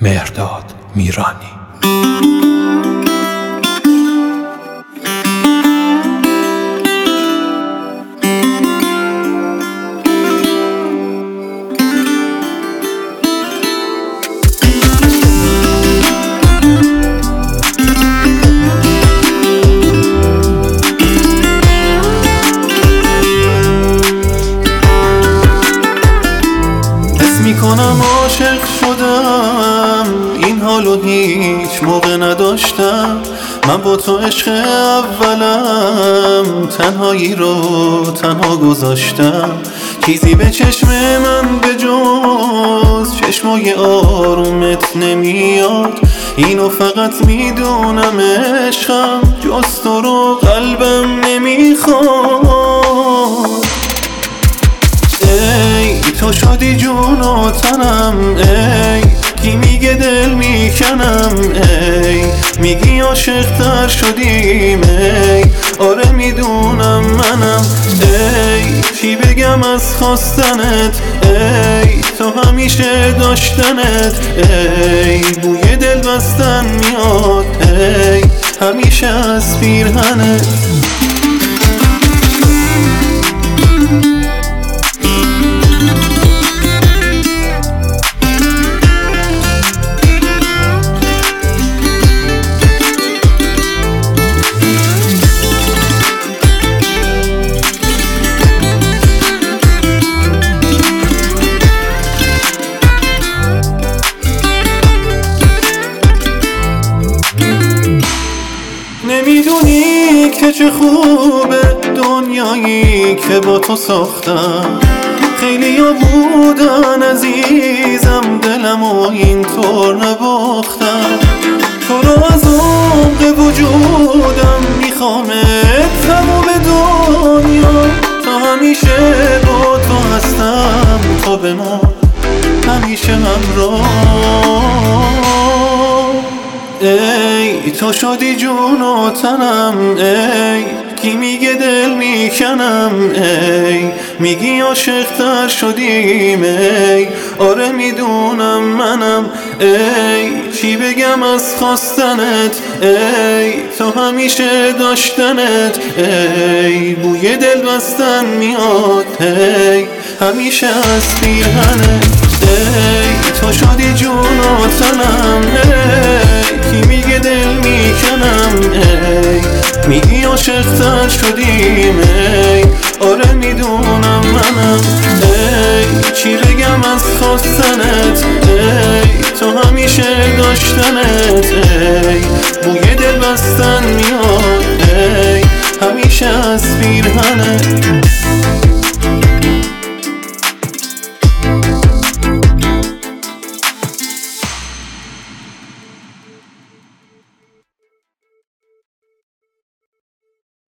مهرداد میرانی. میکنم عاشق شدم، این حالو هیچ موقع نداشتم. من با تو عشق اولم، تنهایی رو تنها گذاشتم. چیزی به چشم من به جز چشمای آرومت نمیاد. اینو فقط میدونم عشقم، جز تو رو قلبم نمیخواد. ای تو شدی جون و تنم، ای کی میگه دل میکنم، ای میگی عاشق تر شدیم، ای آره میدونم منم. ای چی بگم از خواستنت، ای تو همیشه داشتنت، ای بوی دل بستن میاد، ای همیشه از پیرهنت. نمیدونی که چه خوبه دنیایی که با تو ساختم. خیلی ها بودن عزیزم، دلم و اینطور نباختم. تو رو از عمق وجودم میخوامت تمام دنیا. تا همیشه با تو هستم، تا بمون همیشه همراه. ای تو شدی جون و تنم، ای کی میگه دل میکنم، ای میگی عاشق تر شدیم، ای آره میدونم منم. ای چی بگم از خواستنت، ای تو همیشه داشتنت، ای بوی دل بستن میاد، ای همیشه از پیرهنت. ای تو شدی جون و تنم، کی میگه دل میکنم، ای میگی عاشق تر شدیم، ای آره میدونم منم. ای چی بگم از خواستنت، ای تو همیشه داشتنت، ای بوی دل بستن میاد، ای همیشه از پیرهنت.